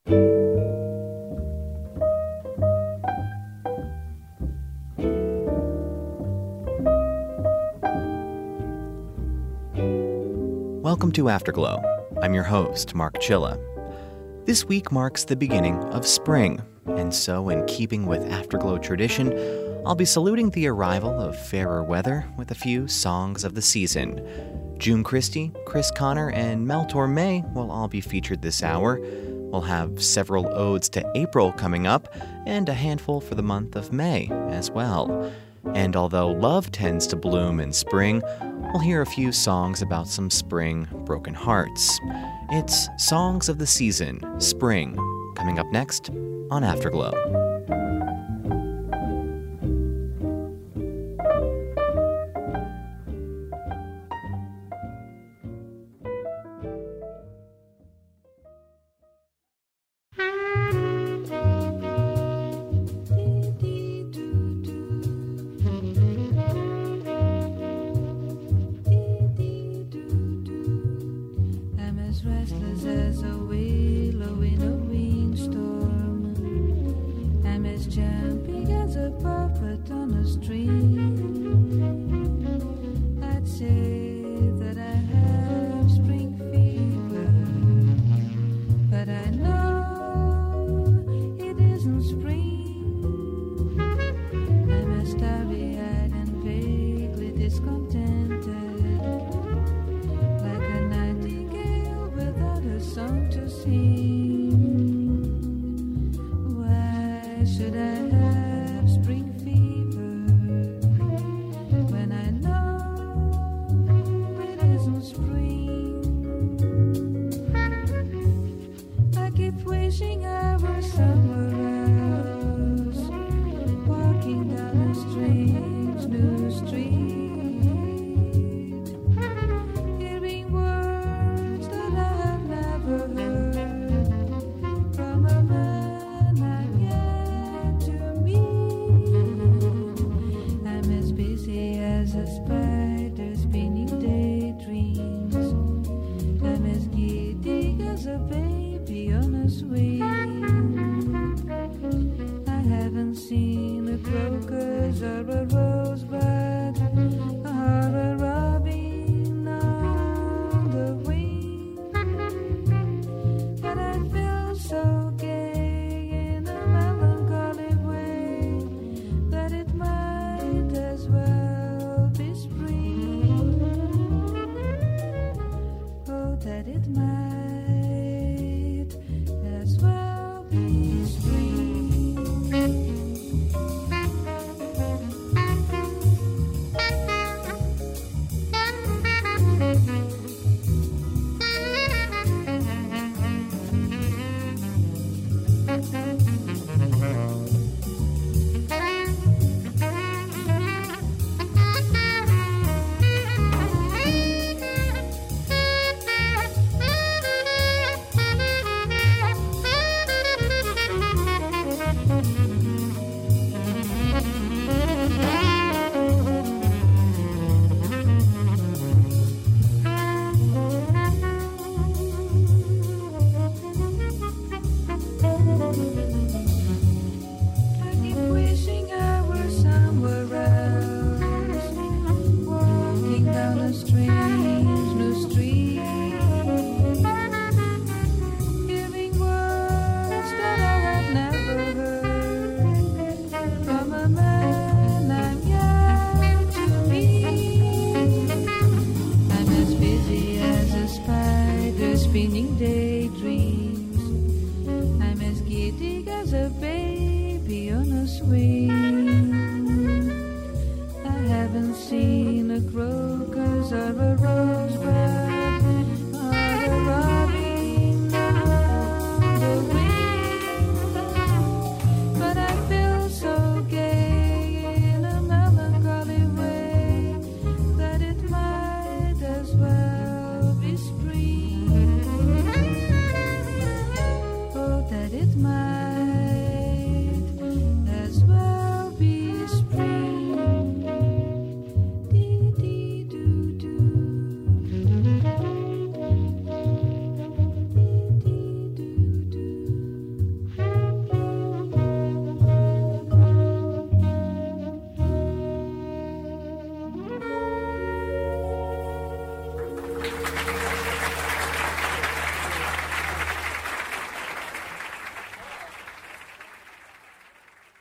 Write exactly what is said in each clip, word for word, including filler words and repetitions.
Welcome to Afterglow. I'm your host, Mark Chilla. This week marks the beginning of spring, and so in keeping with Afterglow tradition, I'll be saluting the arrival of fairer weather with a few songs of the season. June Christie, Chris Connor, and Mel Torme will all be featured this hour. We'll have several odes to April coming up, and a handful for the month of May as well. And although love tends to bloom in spring, we'll hear a few songs about some spring broken hearts. It's Songs of the Season, Spring, coming up next on Afterglow.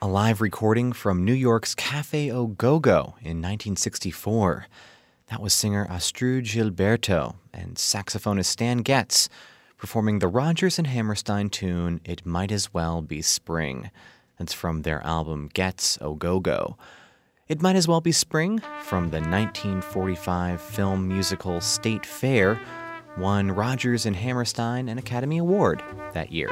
a live recording from New York's Cafe Au Go-Go in nineteen sixty-four. That was singer Astrud Gilberto and saxophonist Stan Getz performing the Rodgers and Hammerstein tune It Might As Well Be Spring. That's from their album Getz Au Go-Go. It Might As Well Be Spring, from the nineteen forty-five film musical State Fair, won Rodgers and Hammerstein an Academy Award that year.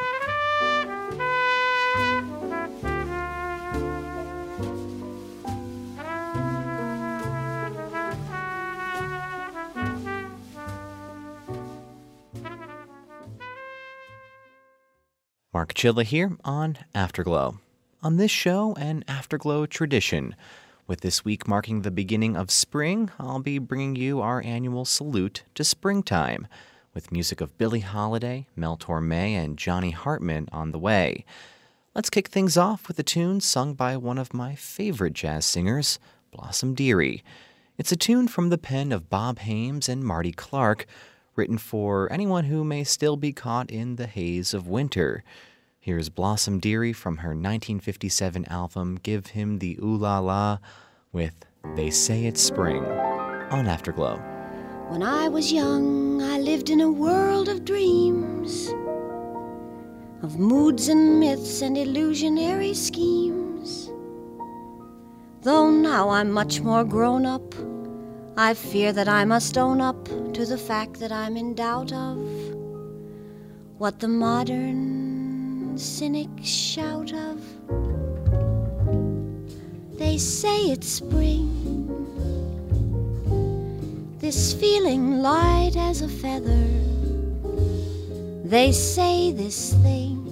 Mark Chilla here on Afterglow. On this show, an Afterglow tradition. With this week marking the beginning of spring, I'll be bringing you our annual salute to springtime, with music of Billie Holiday, Mel Torme, and Johnny Hartman on the way. Let's kick things off with a tune sung by one of my favorite jazz singers, Blossom Dearie. It's a tune from the pen of Bob Hames and Marty Clark, written for anyone who may still be caught in the haze of winter. Here's Blossom Dearie from her nineteen fifty-seven album Give Him the Ooh La La with They Say It's Spring on Afterglow. When I was young, I lived in a world of dreams, of moods and myths and illusionary schemes. Though now I'm much more grown up, I fear that I must own up to the fact that I'm in doubt of what the modern cynics shout of. They say it's spring, this feeling light as a feather. They say this thing,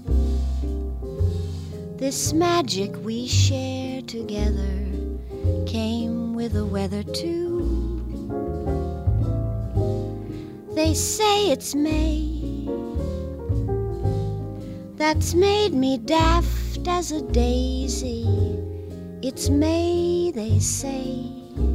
this magic we share together, came with the weather too. They say it's May, that's made me daft as a daisy. It's May, they say,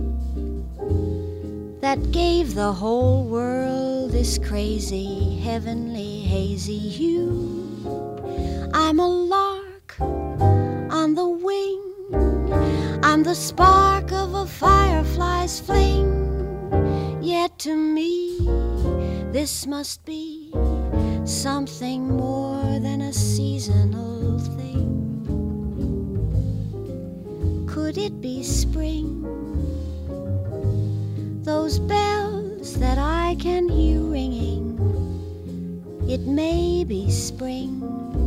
that gave the whole world this crazy, heavenly, hazy hue. I'm a lark on the wing, I'm the spark of a firefly's fling. Yet to me, this must be something more than a seasonal thing. Could it be spring? Those bells that I can hear ringing, it may be spring.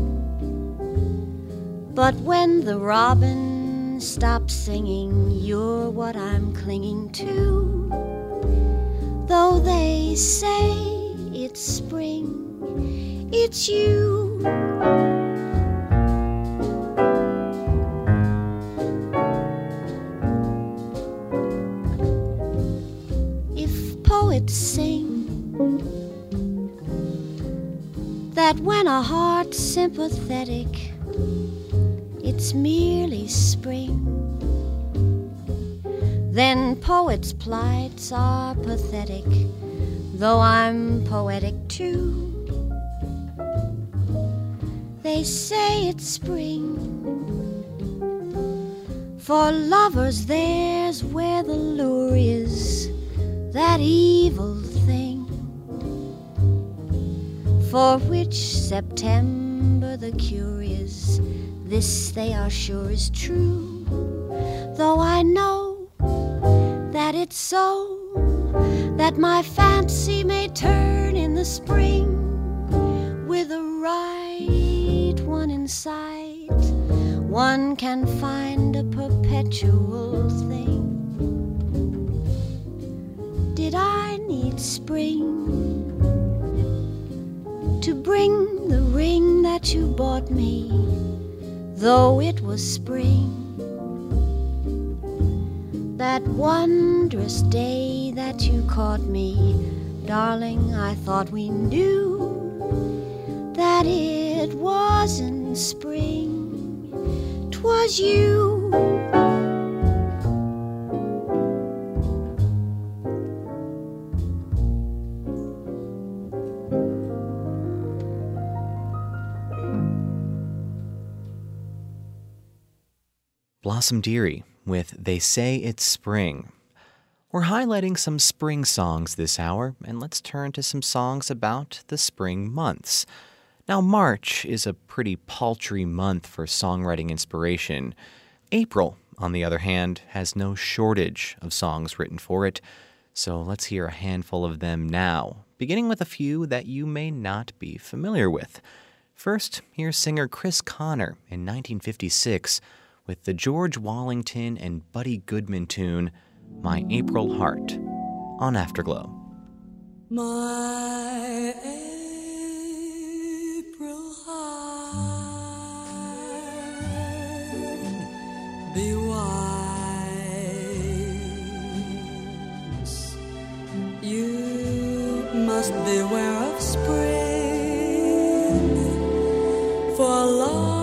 But when the robin stops singing, you're what I'm clinging to. Though they say it's spring, it's you. If poets sing that when a heart's sympathetic, it's merely spring, then poets' plights are pathetic, though I'm poetic too. They say it's spring, for lovers there's where the lure is, that evil thing, for which September the cure is. This they are sure is true, though I know that it's so, that my fancy may turn in the spring with the right one in sight. One can find a perpetual thing. Did I need spring to bring the ring that you bought me, though it was spring? That wondrous day that you caught me, darling, I thought we knew that it wasn't spring, 'twas you. Blossom Dearie with They Say It's Spring. We're highlighting some spring songs this hour, and let's turn to some songs about the spring months. Now, March is a pretty paltry month for songwriting inspiration. April, on the other hand, has no shortage of songs written for it, so let's hear a handful of them now, beginning with a few that you may not be familiar with. First, here's singer Chris Connor in nineteen fifty-six with the George Wallington and Buddy Goodman tune, My April Heart, on Afterglow. My April heart, be wise. You must beware of spring, for love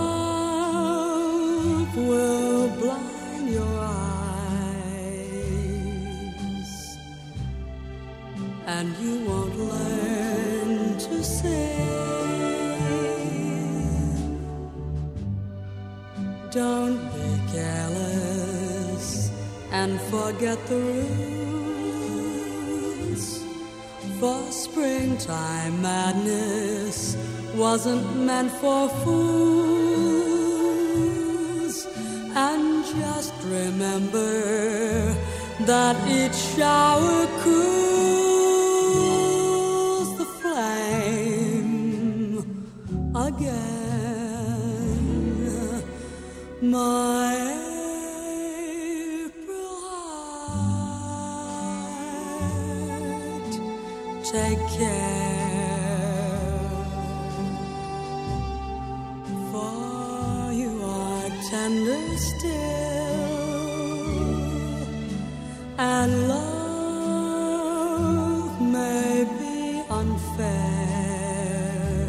will blind your eyes, and you won't learn to sing. Don't be careless and forget the rules, for springtime madness wasn't meant for fools. And just remember that each shower cools the flame again. My April heart, take care, for you are tender still, and love may be unfair,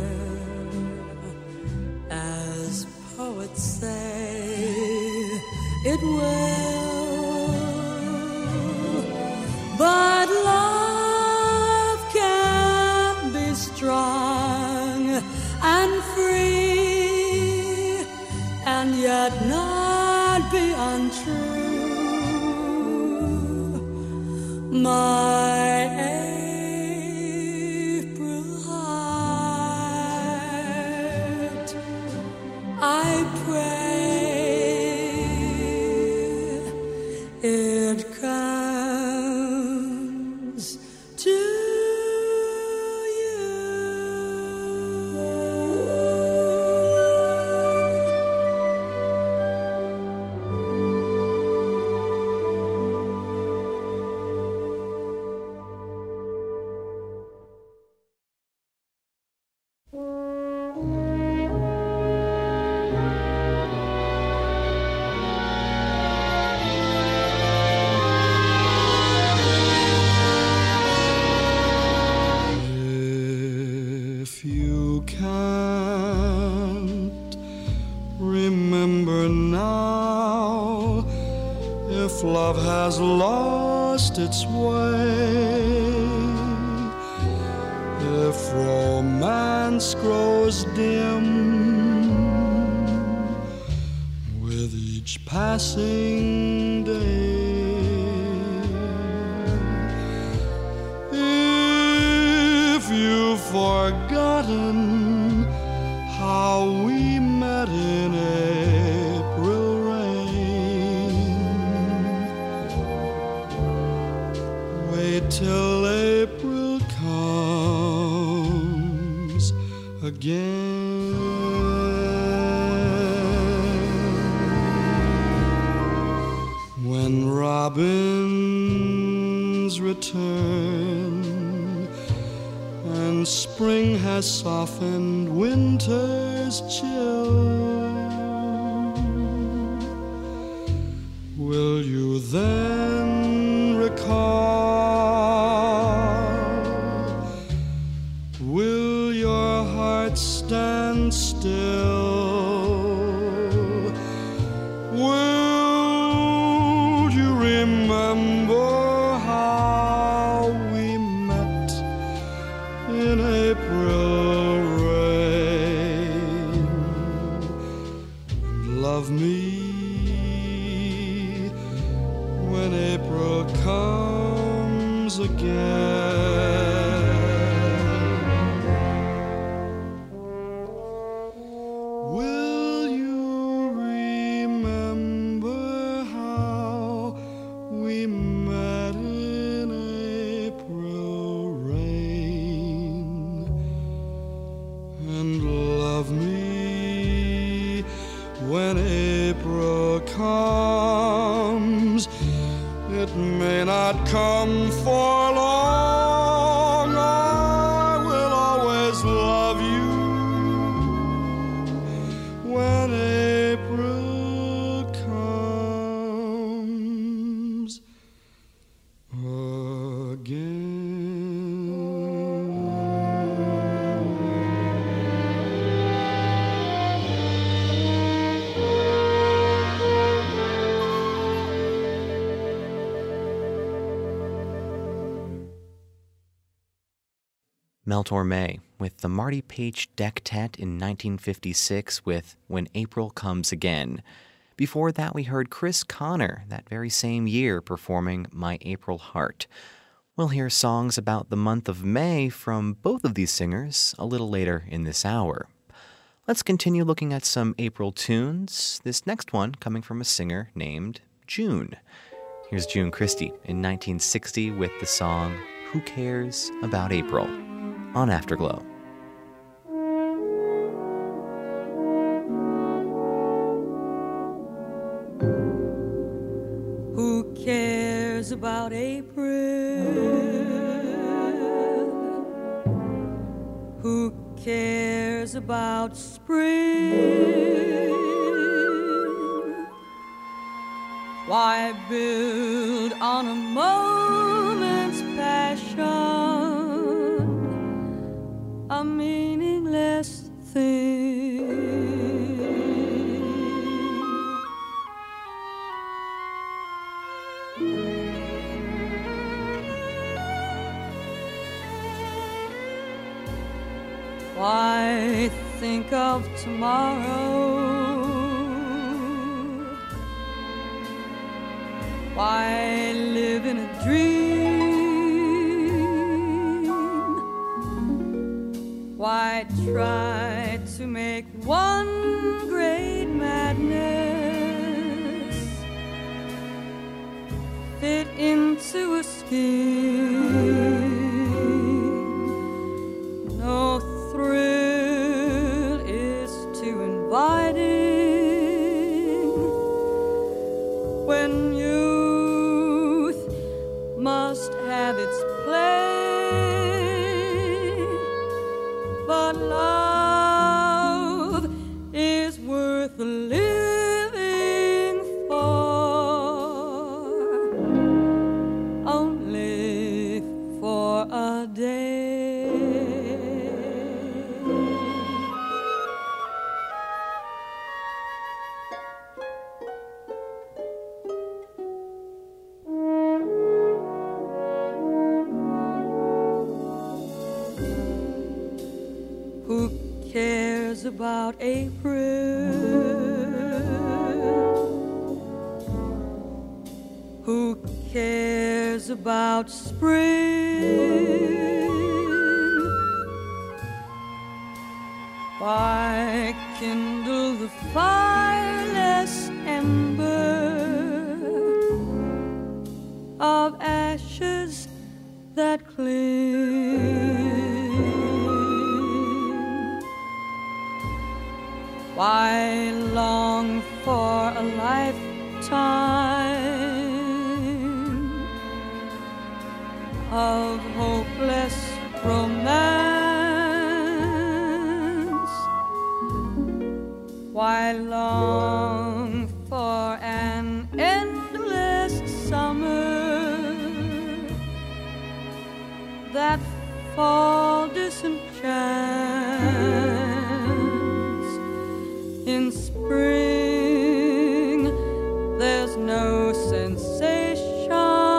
as poets say it will, but love can be strong and free, and yet not be untrue. My April heart, I pray it comes to you. If you can't remember now, if love has lost its way, if romance grows dim with each passing day, you've forgotten how we met in April rain. Wait till April comes again. When robins return and spring has softened winter's chill, will you then recall? Will your heart stand still? Will you remember how we met in April rain? And love me again. Will you remember how we met in April rain, and love me when April comes? It may not come for long. I will always love you when April comes again. Mel Torme with the Marty Paich Dectet in nineteen fifty-six with When April Comes Again. Before that, we heard Chris Connor that very same year performing My April Heart. We'll hear songs about the month of May from both of these singers a little later in this hour. Let's continue looking at some April tunes, this next one coming from a singer named June. Here's June Christy in nineteen sixty with the song Who Cares About April? On Afterglow. Who cares about April? Who cares about spring? Why build on a moment's passion, a meaningless thing? Why think of tomorrow? Why live in a dream? Why try to make one great madness fit into a scheme? No thrill is too inviting when youth must have its play, but love is worth living for, only for a day. Who cares about April? Who cares about spring? Why kindle the fireless ember of ashes that cling? Why long for a lifetime of hopeless romance? Why long for an endless summer that fall disenchants? In spring, there's no sensation,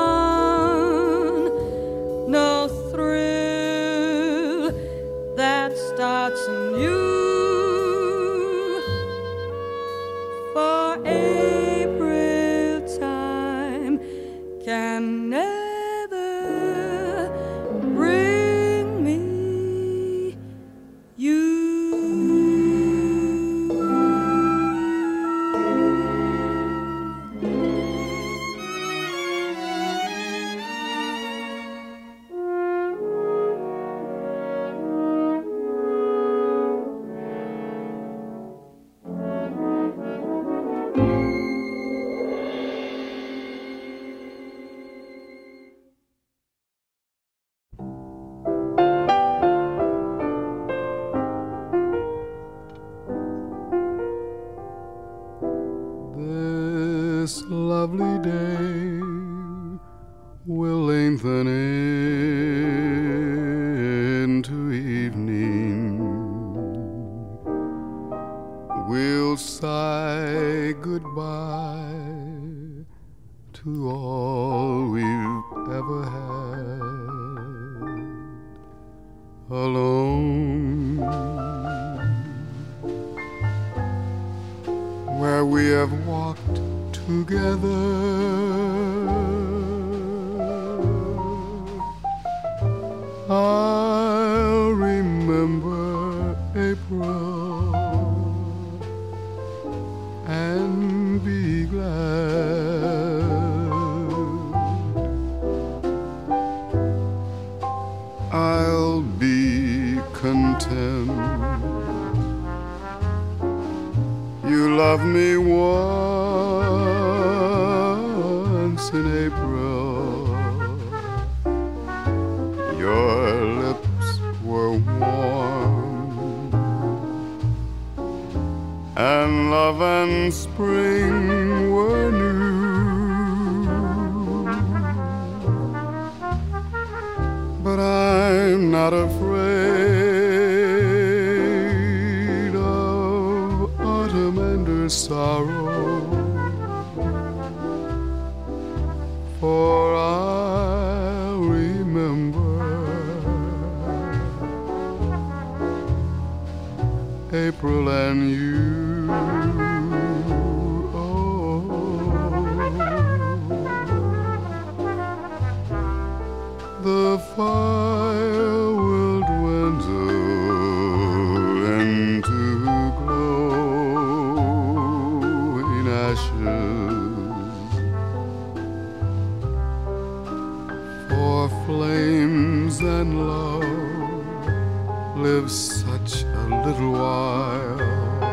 no thrill that starts anew. For April time can never this lovely day will lengthen into evening. We'll sigh goodbye to all we've ever had. Alone, where we have walked together, I'll remember April and be glad. I'll be content. You love me once in April. Your lips were warm, and love and spring were new. But I'm not afraid of autumn and her sorrow, for I'll remember April and you. Oh, the fire will dwindle into glowing ashes, for flames and love live such a little while.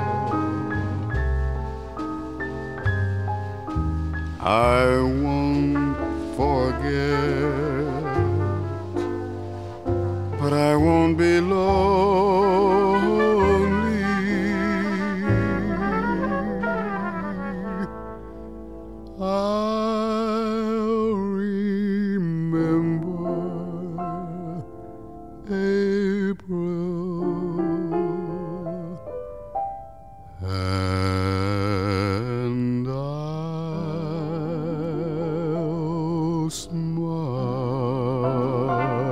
I won't forget, but I won't be lonely. I'll remember April and I'll smile.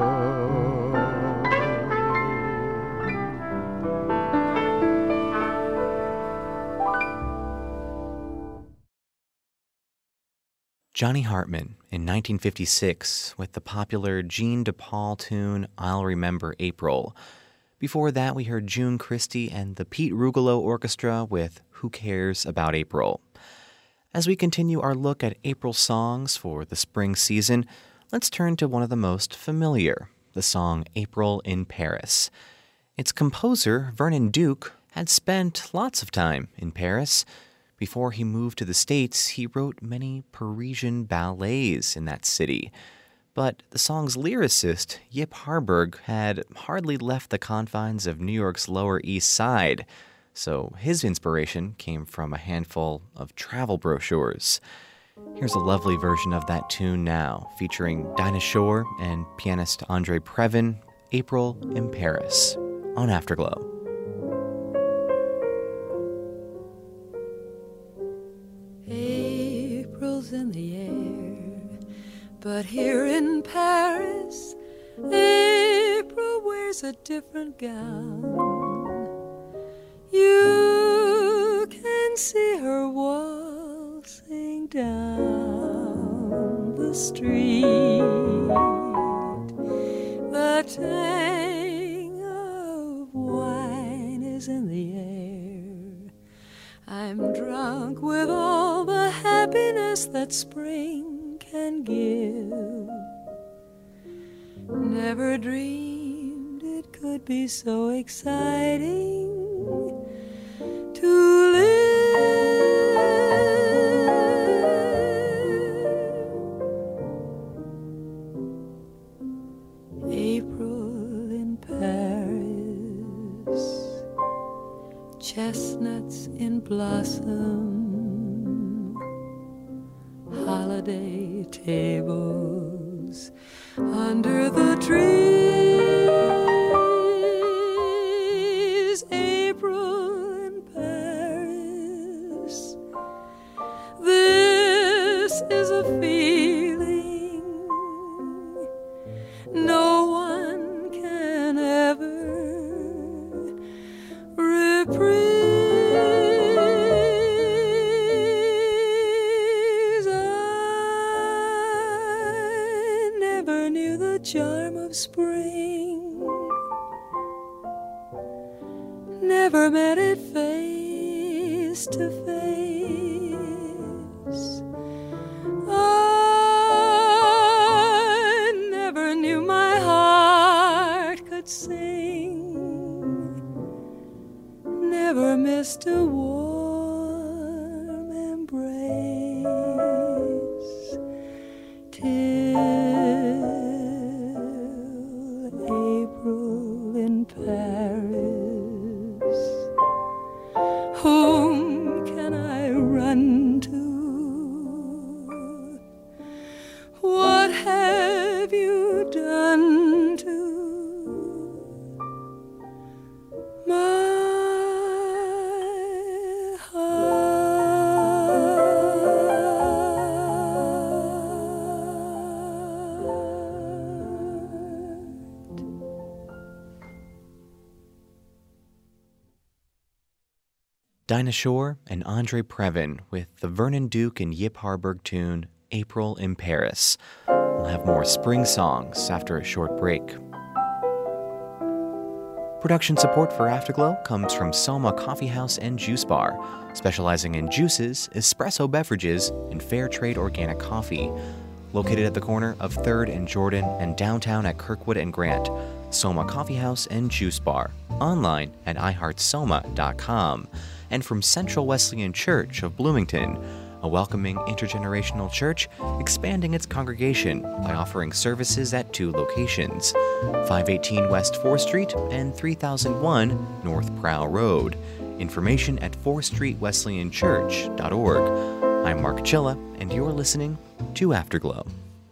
Johnny Hartman in nineteen fifty-six with the popular Gene DePaul tune I'll Remember April. Before that, we heard June Christy and the Pete Rugolo Orchestra with Who Cares About April. As we continue our look at April songs for the spring season, let's turn to one of the most familiar, the song April in Paris. Its composer, Vernon Duke, had spent lots of time in Paris. Before he moved to the States, he wrote many Parisian ballets in that city. But the song's lyricist, Yip Harburg, had hardly left the confines of New York's Lower East Side, so his inspiration came from a handful of travel brochures. Here's a lovely version of that tune now, featuring Dinah Shore and pianist Andre Previn, April in Paris, on Afterglow. April's in the air, but here in Paris, April wears a different gown. You can see her waltzing down the street. The tang of wine is in the air. I'm drunk with all the happiness that spring can give. Never dreamed it could be so exciting to live. April in Paris, chestnuts in blossom, holiday tables under the trees. April in Paris. This is a feeling no one can ever reprise. I never knew the charm of spring, never met it face to face. I never knew my heart could sing, never missed a warm embrace till April in Paris. Whom can I run to? What have you done to my Dinah Shore and Andre Previn with the Vernon Duke and Yip Harburg tune, April in Paris. We'll have more spring songs after a short break. Production support for Afterglow comes from Soma Coffee House and Juice Bar, specializing in juices, espresso beverages, and fair trade organic coffee. Located at the corner of third and Jordan and downtown at Kirkwood and Grant, Soma Coffee House and Juice Bar, online at i heart soma dot com. And from Central Wesleyan Church of Bloomington, a welcoming intergenerational church expanding its congregation by offering services at two locations, five eighteen West fourth Street and three thousand one North Prow Road. Information at fourth street wesleyan church dot org. I'm Mark Chilla, and you're listening to Afterglow.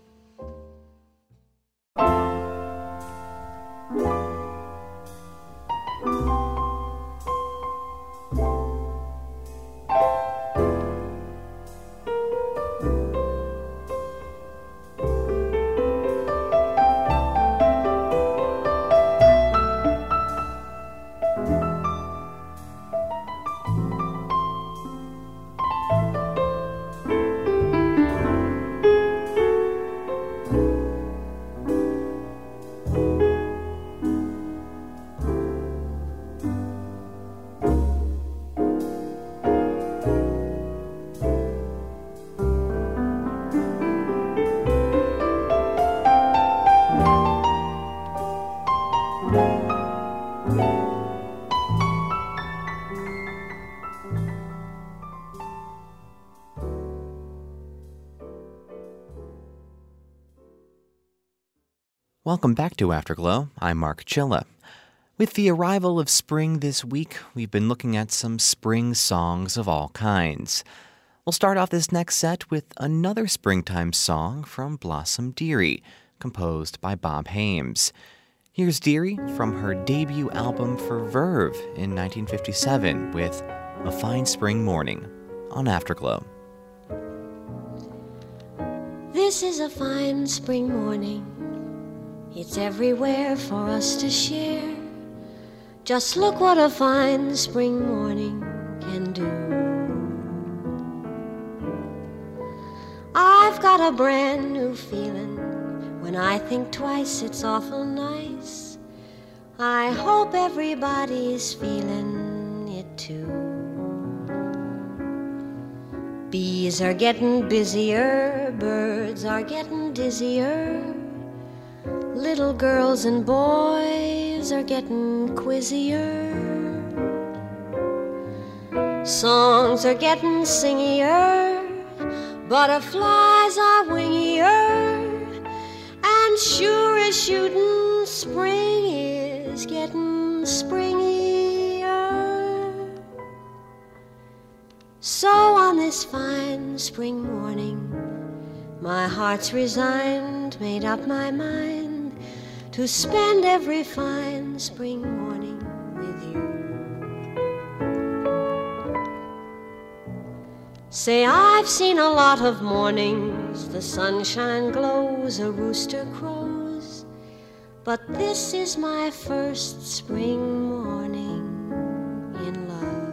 Welcome back to Afterglow. I'm Mark Chilla. With the arrival of spring this week, we've been looking at some spring songs of all kinds. We'll start off this next set with another springtime song from Blossom Dearie, composed by Bob Hames. Here's Dearie from her debut album for Verve in nineteen fifty-seven with A Fine Spring Morning on Afterglow. This is a fine spring morning. It's everywhere for us to share. Just look what a fine spring morning can do. I've got a brand new feeling. When I think twice, it's awful nice. I hope everybody's feeling it too. Bees are getting busier, birds are getting dizzier. Little girls and boys are getting quizzier. Songs are getting singier. Butterflies are wingier. And sure as shooting, spring is getting springier. So on this fine spring morning, My heart's resigned, made up my mind to spend every fine spring morning with you. Say, I've seen a lot of mornings, the sunshine glows, a rooster crows, but this is my first spring morning in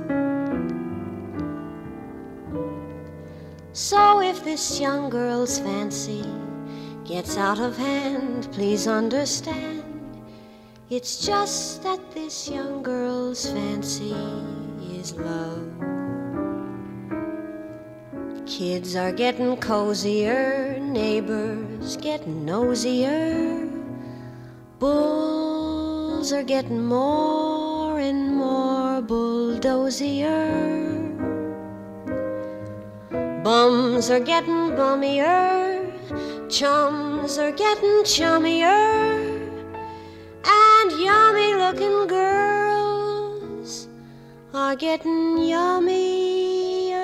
love. So if this young girl's fancy gets out of hand, please understand, it's just that this young girl's fancy is love. Kids are getting cozier, neighbors getting nosier, bulls are getting more and more bulldozier, bums are getting bummier, chums are getting chummier, and yummy looking girls are getting yummier.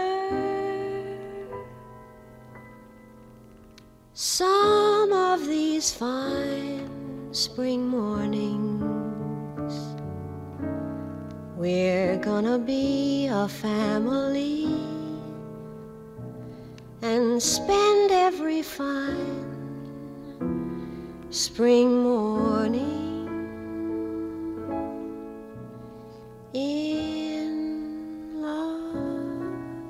Some of these fine spring mornings, we're gonna be a family and spend every fine spring morning in love.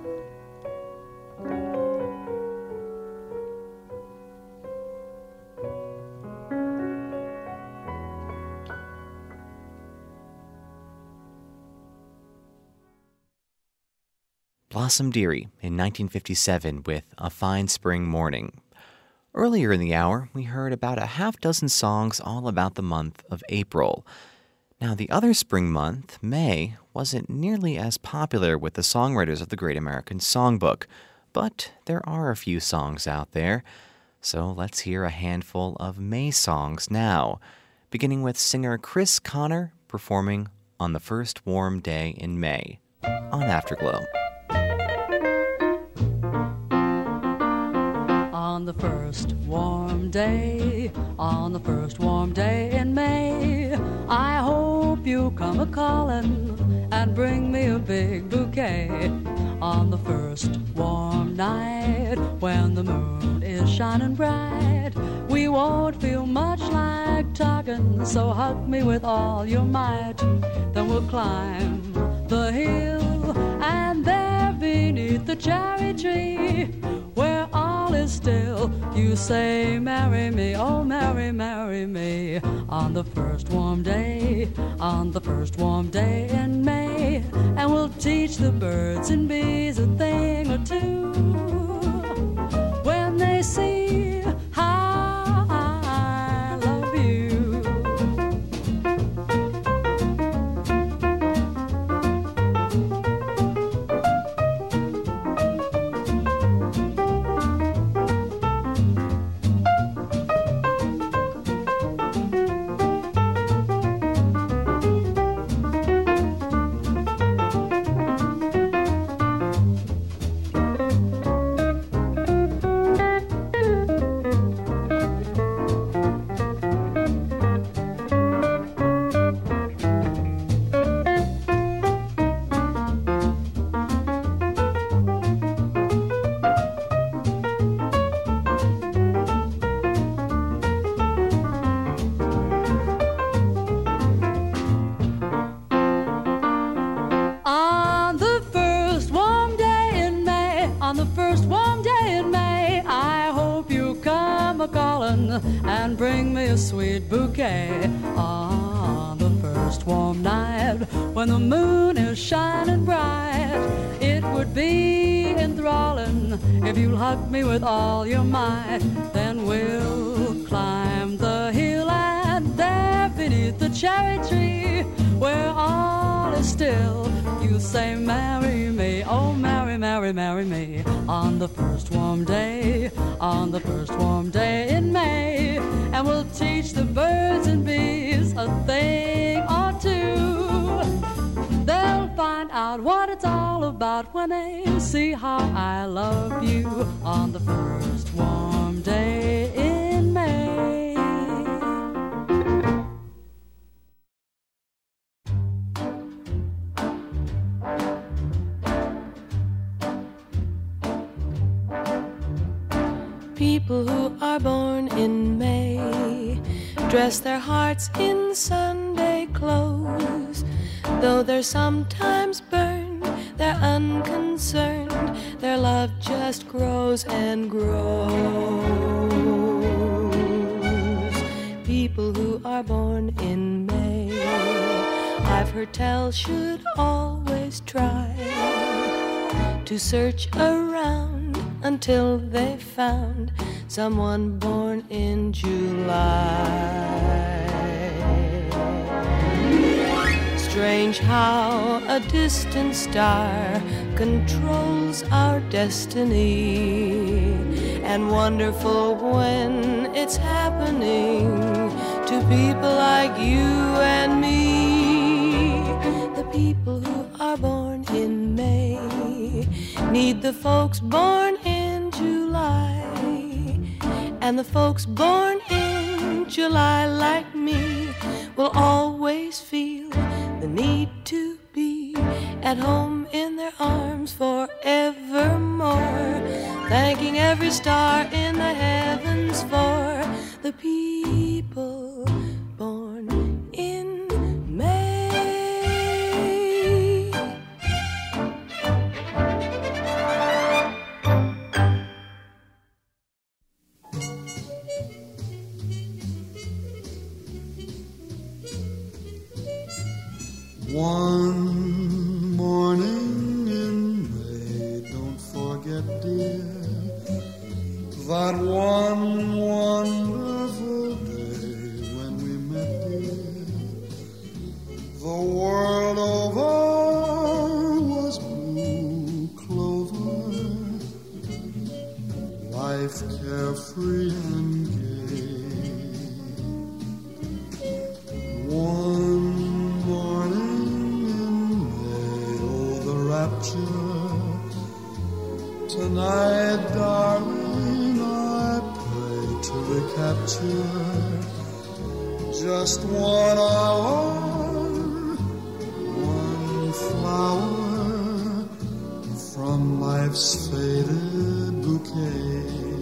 Blossom Dearie in nineteen fifty-seven with A Fine Spring Morning. Earlier in the hour, we heard about a half dozen songs all about the month of April. Now, the other spring month, May, wasn't nearly as popular with the songwriters of the Great American Songbook, but there are a few songs out there. So let's hear a handful of May songs now, beginning with singer Chris Connor performing On the First Warm Day in May on Afterglow. On the first warm day, on the first warm day in May, I hope you come a-callin' and bring me a big bouquet. On the first warm night, when the moon is shining bright, we won't feel much like talking, so hug me with all your might. Then we'll climb the hill, and there beneath the cherry tree, where all is still, you say, marry me, oh, marry, marry me. On the first warm day, on the first warm day in May, and we'll teach the birds and bees a thing or two when they see how I love you. And bring me a sweet bouquet on the first warm night, when the moon is shining bright. It would be enthralling if you'll hug me with all your might. Then we'll climb the hill, and there beneath the cherry tree, where all is still, you say, marry me, oh, marry, marry, marry me. On the first warm day, on the first warm day in May, and we'll teach the birds and bees a thing or two. They'll find out what it's all about when they see how I love you. On the first warm day in May. People who are born in May dress their hearts in Sunday clothes. Though they're sometimes burned, they're unconcerned. Their love just grows and grows. People who are born in May, I've heard tell, should always try to search around until they found someone born in July. Strange how a distant star controls our destiny, and wonderful when it's happening to people like you and me. The people who are born in May need the folks born in July, and the folks born in July like me will always feel the need to be at home in their arms forevermore, thanking every star in the heavens for the people born in May. One morning in May, don't forget, dear, that one wonderful day when we met, dear. The world over was blue clover, life carefree and gay. One tonight, darling, I pray to recapture just one hour, one flower from life's faded bouquet.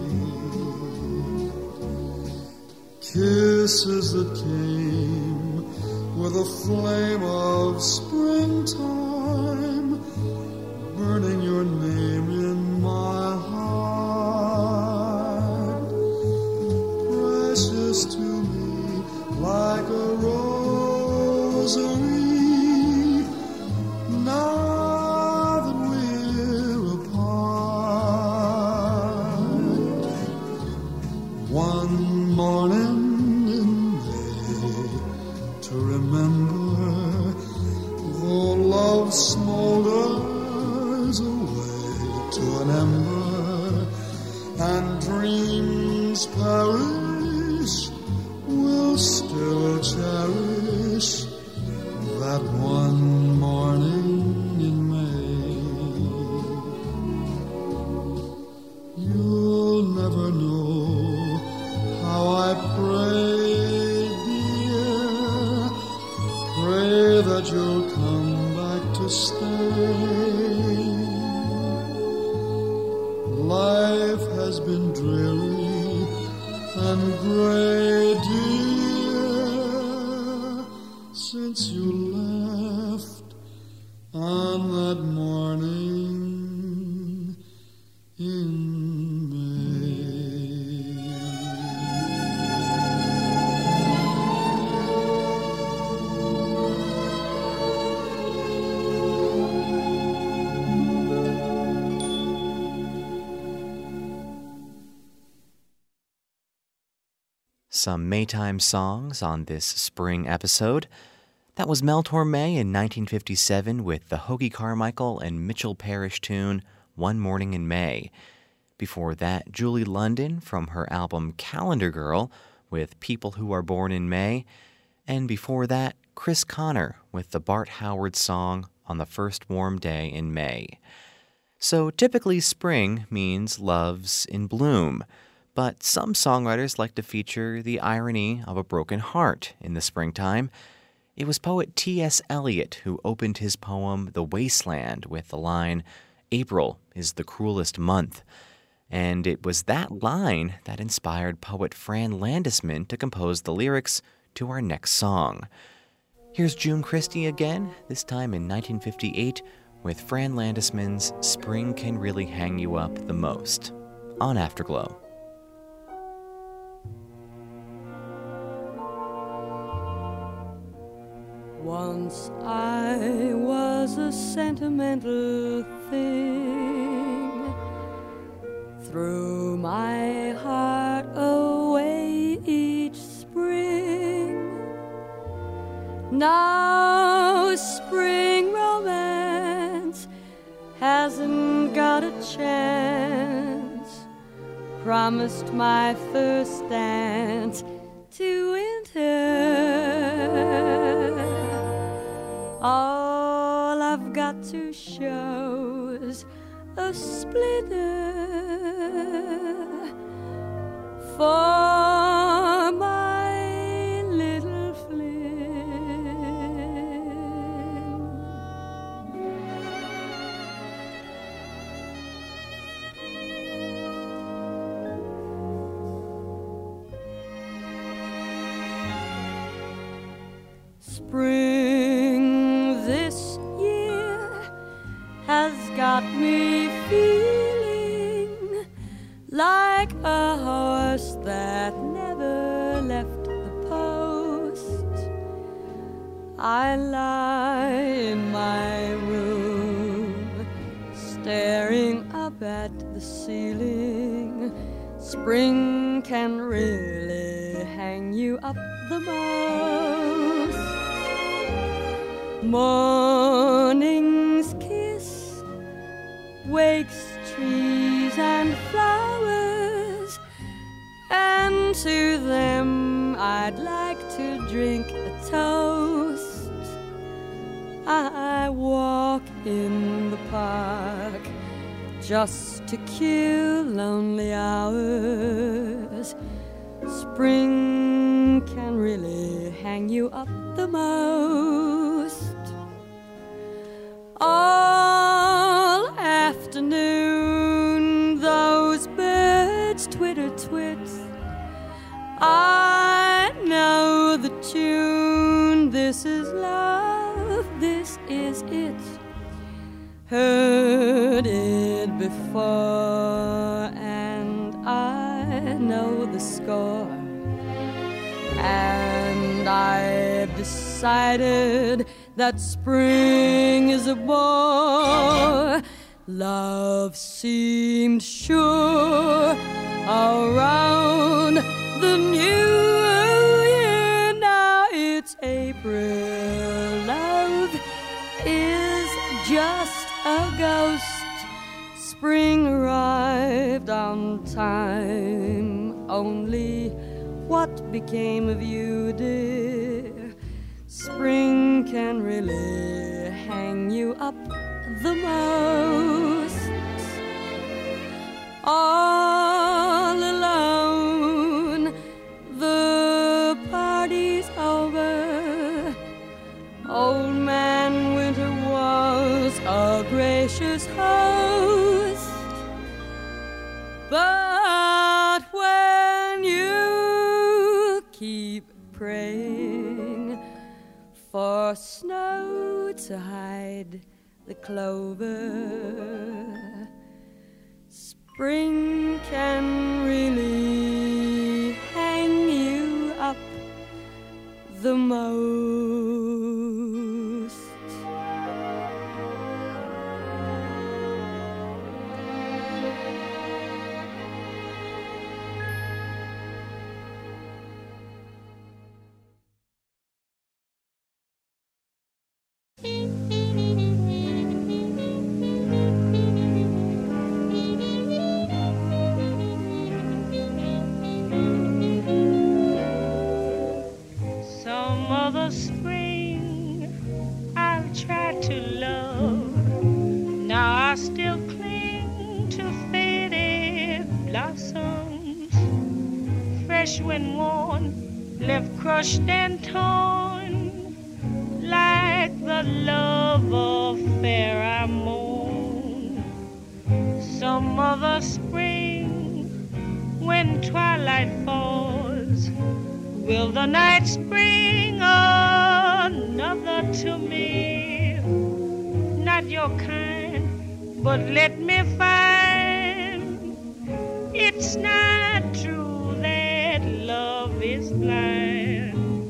Kisses that came with a flame of springtime, burning your name in my heart, precious to me like a rosary. Now that we're apart, one morning in May to remember, though love smolders away to an ember, and dreams perish, we'll still cherish that one morning in May. You'll never know how I pray, dear, pray that you'll come back to stay. Life has been dreary and gray, dear, since you left on that morning in May. Some Maytime songs on this spring episode. That was Mel Torme in nineteen fifty-seven with the Hoagy Carmichael and Mitchell Parish tune, One Morning in May. Before that, Julie London from her album Calendar Girl with People Who Are Born in May. And before that, Chris Connor with the Bart Howard song On the First Warm Day in May. So typically spring means love's in bloom. But some songwriters like to feature the irony of a broken heart in the springtime. It was poet T S Eliot who opened his poem The Wasteland with the line, "April is the cruelest month." And it was that line that inspired poet Fran Landesman to compose the lyrics to our next song. Here's June Christy again, this time in nineteen fifty-eight, with Fran Landesman's Spring Can Really Hang You Up the Most, on Afterglow. Once I was a sentimental thing, threw my heart away each spring. Now spring romance hasn't got a chance, promised my first dance to winter. All I've got to show's a splinter for my little Flynn. Spring this year has got me feeling like a horse that never left the post. I lie in my room, staring up at the ceiling. Spring can really hang you up the most. Morning's kiss wakes trees and flowers, and to them I'd like to drink a toast. I walk in the park just to kill lonely hours. Spring can really hang you up the most. All afternoon those birds twitter twit. I know the tune. This is love, this is it. Heard it before and I know the score. And I've decided that spring is a bore. Love seemed sure around the new year. Now it's April. Love is just a ghost. Spring arrived on time. Only what became of you, dear? Spring can really hang you up the most. All alone, the party's over. Old Man Winter was a gracious host. But when you keep praying for snow to hide the clover, spring can really hang you up the most. Some other spring I've tried to love. Now I still cling to faded blossoms. fresh when worn, left crushed and torn, like the love affair I mourn. Some other spring, when twilight falls, will the night spring another to me? Not your kind, but let me find it's not true that love is blind.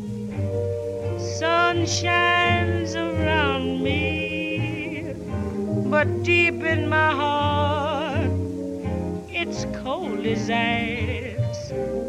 Sun shines around me, but deep in my heart it's cold as ice.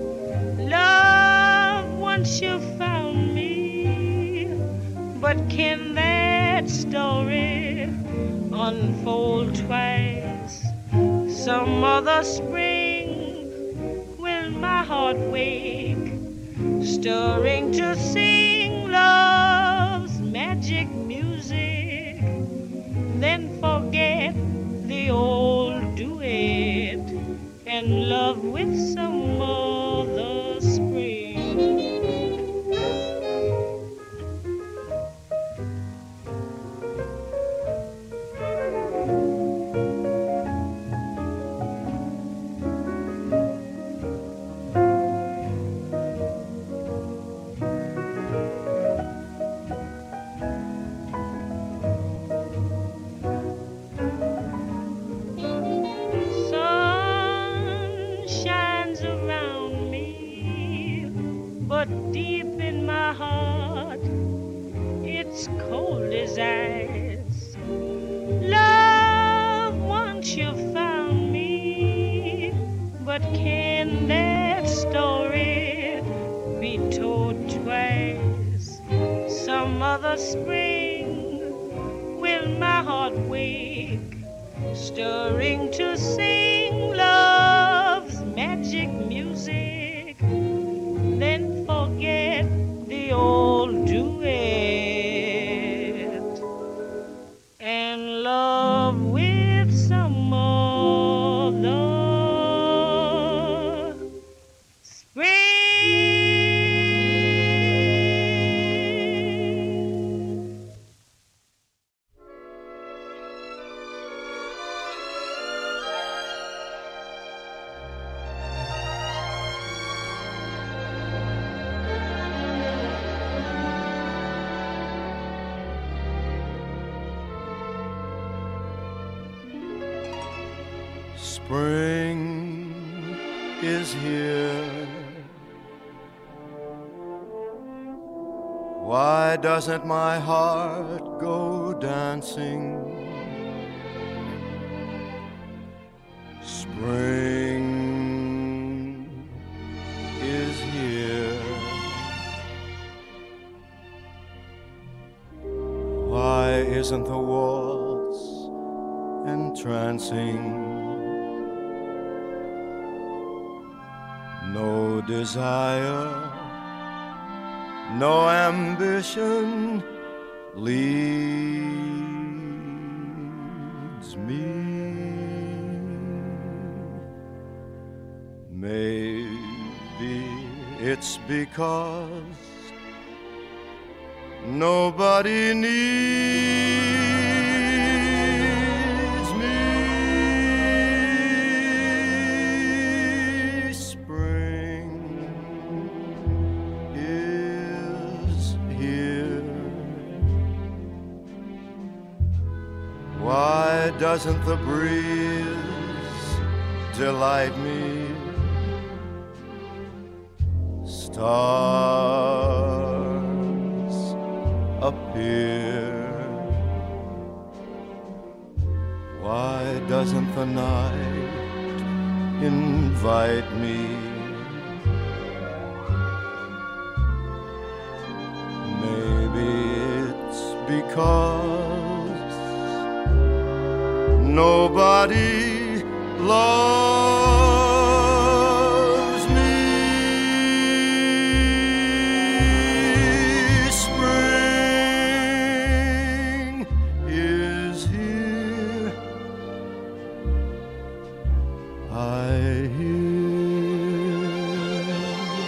Love, once you found me, but can that story unfold twice? Some other spring will my heart wake, stirring to sing love's magic music, then forget the old duet and love with some other spring. Deep in my heart it's cold as ice. Love, once you found me, but can that story be told twice? Some other spring will my heart wake, stirring to sing love's magic music, then forget the old duet and love with some other spring. Spring is here. Why doesn't my heart go dancing? Spring is here. Why isn't the waltz entrancing? No desire, no ambition leads me. Maybe it's because nobody needs me. Why doesn't the breeze delight me? Stars appear. Why doesn't the night invite me? Maybe it's because nobody loves me. Spring is here. I hear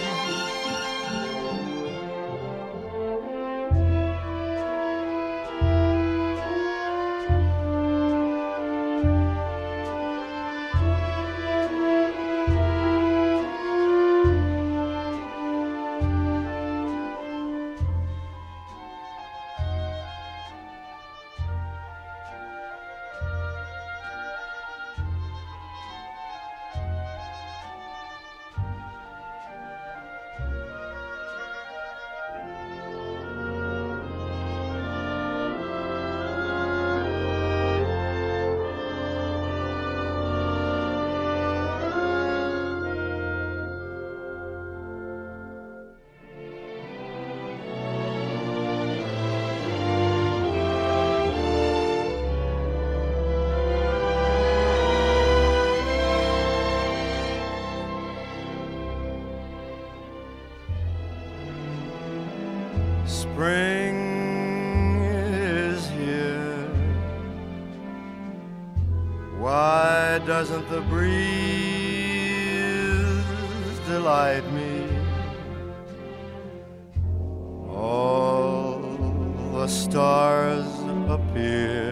Spring is here. Why doesn't the breeze delight me? All the stars appear.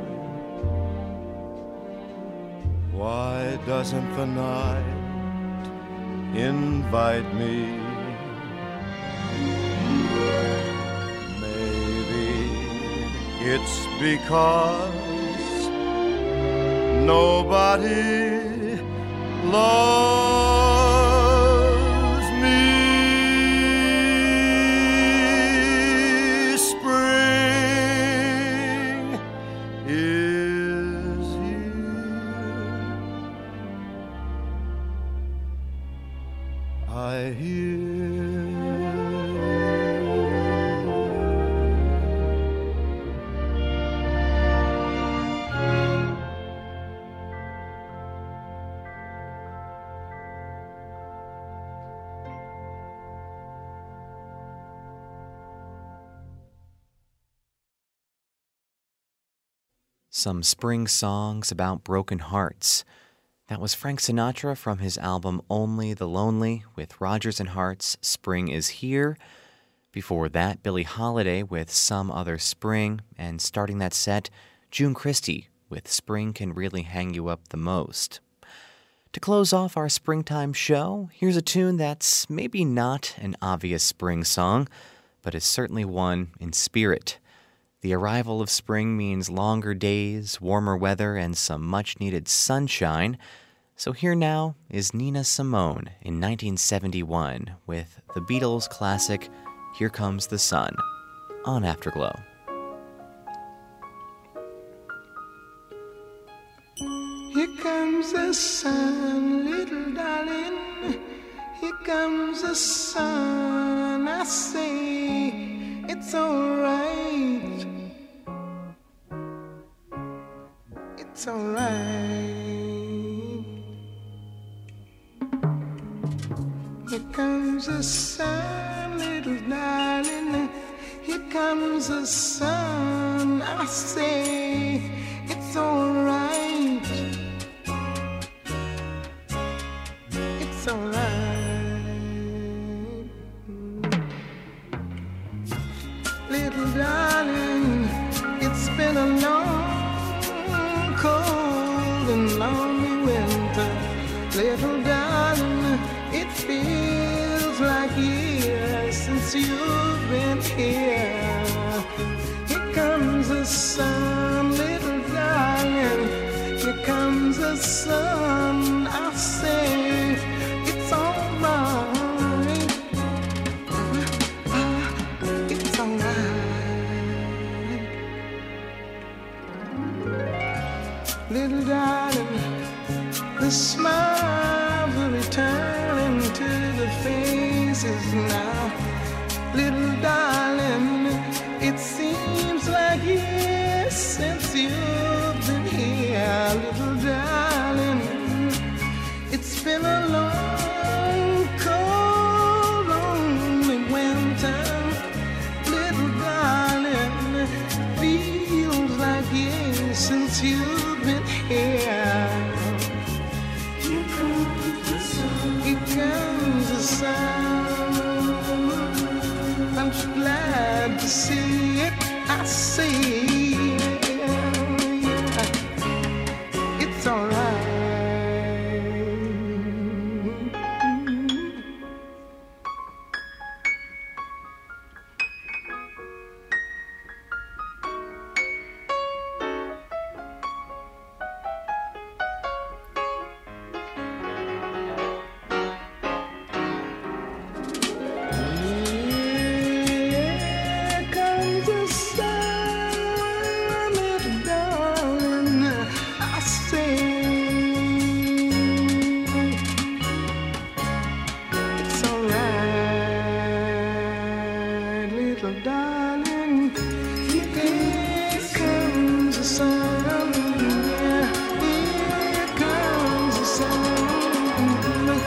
Why doesn't the night invite me? Maybe it's because nobody loves me. Spring is here. I hear some spring songs about broken hearts. That was Frank Sinatra from his album Only the Lonely with Rodgers and Hart's Spring is Here. Before that, Billie Holiday with Some Other Spring, and starting that set, June Christy with Spring Can Really Hang You Up the Most. To close off our springtime show, here's a tune that's maybe not an obvious spring song, but is certainly one in spirit. The arrival of spring means longer days, warmer weather, and some much-needed sunshine. So here now is Nina Simone in nineteen seventy-one with the Beatles' classic Here Comes the Sun on Afterglow. Here comes the sun, little darling. Here comes the sun. I say it's all right. It's all right. Here comes the sun, little darling. Here comes the sun. I say it's all right. It's all right. Little darling, it's been a long, cold and lonely winter. Little darling, it feels like years since you've been here. Here comes the sun, little darling. Here comes the sun. I say it's all right. It's all right. Little darling, the smiles are returning to the faces now. Little darling, it seems like years since you've been here. Little darling, it's been a long, cold, lonely winter. Little darling, feels like years since you've been here. Here comes the sun. Here comes the sun. I'm so glad to see it. I see it. It's all right.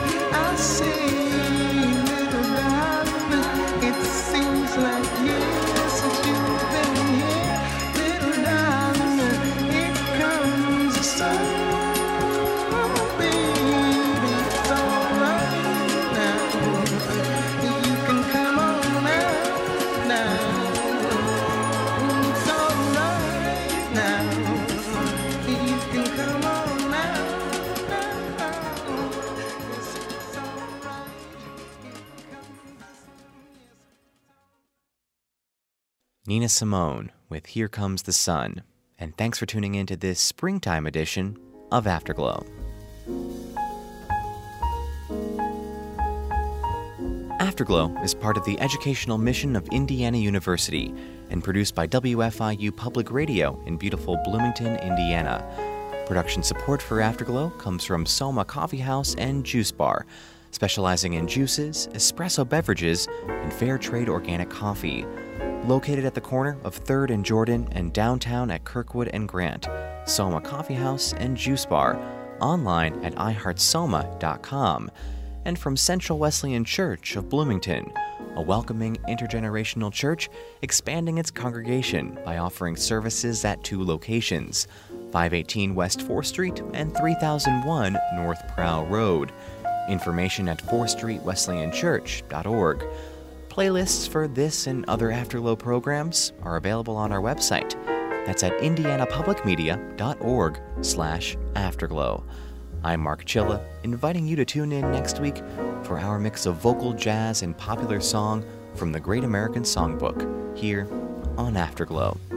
Like you. Nina Simone with Here Comes the Sun. And thanks for tuning in to this springtime edition of Afterglow. Afterglow is part of the educational mission of Indiana University and produced by W F I U Public Radio in beautiful Bloomington, Indiana. Production support for Afterglow comes from Soma Coffee House and Juice Bar, specializing in juices, espresso beverages, and fair trade organic coffee. Located at the corner of third and Jordan and downtown at Kirkwood and Grant, Soma Coffee House and Juice Bar, online at i heart soma dot com. And from Central Wesleyan Church of Bloomington, a welcoming intergenerational church expanding its congregation by offering services at two locations, five eighteen West fourth Street and three thousand one North Prow Road. Information at fourth street wesleyan church dot org. Playlists for this and other Afterglow programs are available on our website. That's at indiana public media dot org slash afterglow. I'm Mark Chilla, inviting you to tune in next week for our mix of vocal jazz and popular song from the Great American Songbook, here on Afterglow.